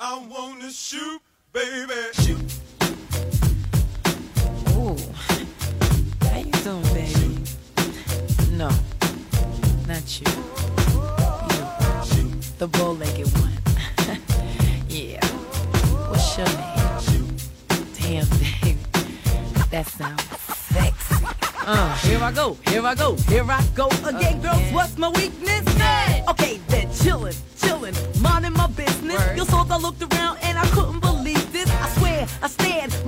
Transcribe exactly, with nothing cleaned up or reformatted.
I wanna shoot, baby. Shoot. Ooh. How you doing, baby? No, not you. You, the bow-legged one. Yeah. What's your name? Damn, baby. That sounds sexy. Uh, here I go, here I go, here I go again, girls. Again. What's my weakness? Hey. Okay, then chillin', chillin', minding my business. Word. Your souls, I looked around and I couldn't believe this. I swear, I stared